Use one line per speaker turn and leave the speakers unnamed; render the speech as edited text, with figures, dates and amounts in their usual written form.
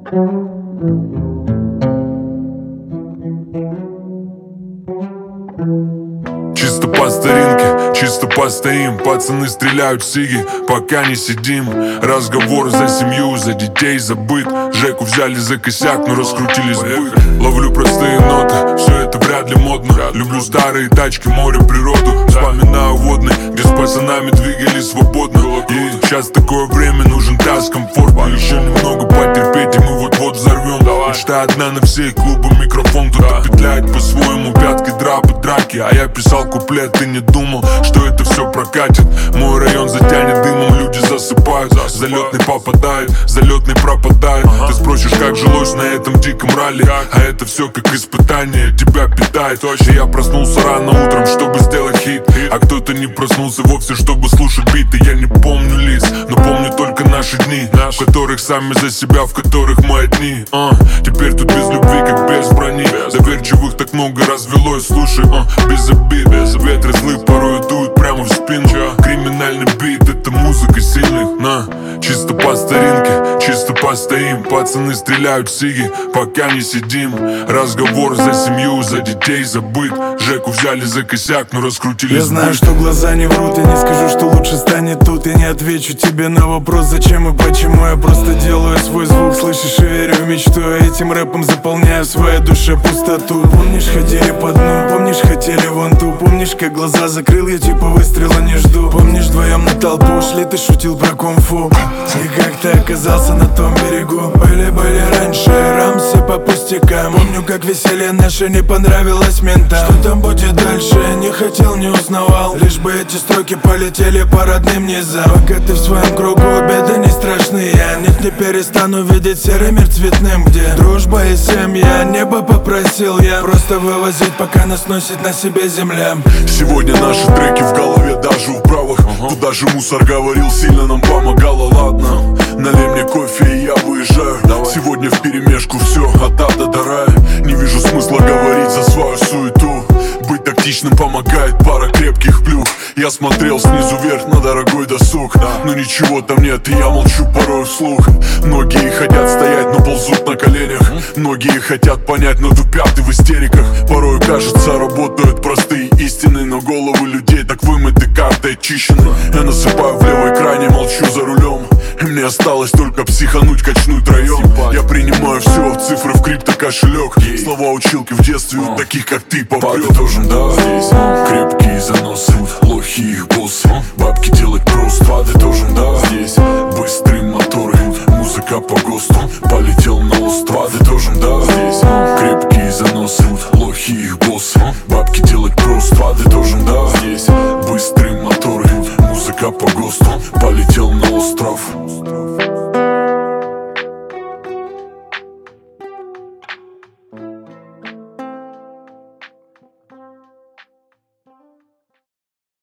Чисто по старинке, чисто постоим. Пацаны стреляют сиги, пока не сидим. Разговор за семью, за детей, за быт. Жеку взяли за косяк, но раскрутили сбыт. Ловлю простые ноты, все это вряд ли модно. Люблю старые тачки, море, природу. Вспоминаю водный, где с пацанами двигались свободно. И сейчас такое время, нужен таз, комфорт. Еще немного потерпеть, и мы вот-вот взорвем. Мечта одна на все клубы, микрофон. Кто-то петляет по-своему, пятки, драпы, драки. А я писал куплет и не думал, что это все прокатит. Мой район затянет дымом, люди засыпают. Залетный попадает, залетный пропадает. Ты спросишь, как жилось на этом диком ралли. А это все как испытание, тебя питает. И я проснулся рано утром, чтобы сделать хит. А кто-то не проснулся вовсе, чтобы слушать биты. Я не помню лиц, но помню только наши дни, в которых сами за себя, в которых мы одни. Теперь тут без любви, как без брони. Доверчивых так много развелось, слушай, без обид. Ветры злы порой дуют прямо в спину. Криминальный бит, это музыка сильных. Чисто по старинке, чисто постоим. Пацаны стреляют сиги, пока не сидим. Разговор за семью, за детей, за быт. Жеку взяли за косяк, но раскрутили.
Я знаю, что глаза не врут. Я не скажу, что лучше станет тут. Я не отвечу тебе на вопрос, зачем и почему. Я просто делаю свой звук, слышишь, и верю в мечту. Я этим рэпом заполняю в своей душе пустоту. Помнишь, ходили по дну, помнишь, хотели вон ту. Помнишь, как глаза закрыл, я типа выстрела не жду. Помнишь, вдвоем на толпу шли, ты шутил про кунг-фу. И как ты оказался на том берегу. Были раньше рамсы по пустякам. Помню, как веселье наше не понравилось ментам. Что там будет дальше, не хотел, не узнавал. Лишь бы эти строки полетели по родным низам. Пока ты в своем кругу, беды не страшные. Нет, не перестану видеть серый мир цветным, где дружба и семья. Небо попросил я просто вывозить, пока нас носит на себе земля.
Сегодня наши треки в голове, даже в правах. Куда же мусор говорил, сильно нам помогало. Ладно, налей мне кофе и я выезжаю. Сегодня вперемешку все от А до Рая. Не вижу смысла говорить за свою суету. Быть тактичным помогает пара крепких плюх. Я смотрел снизу вверх на дорогой досуг, но ничего там нет, и я молчу порой вслух. Многие хотят стоять, но ползут на коленях. Многие хотят понять, но тупят и в истериках. Порой кажется, работают простые истины, но головы людей так вымыты, карты очищены. Я насыпаю в левой крайне, молчу за рулем. И мне осталось только психануть, качнуть троем. Я принимаю все, цифры в криптокошелек. Слова училки в детстве у таких, как ты, попрет. Здесь крепкие заносы, лохи их боссы. Бабки делать просто, пады тоже, здесь быстрые моторы, музыка по ГОСТу. Полетел на ост, пады тоже, здесь крепкие заносы, лохи их боссы. Бабки делать просто, пады тоже, здесь быстрые моторы, музыка по ГОСТу.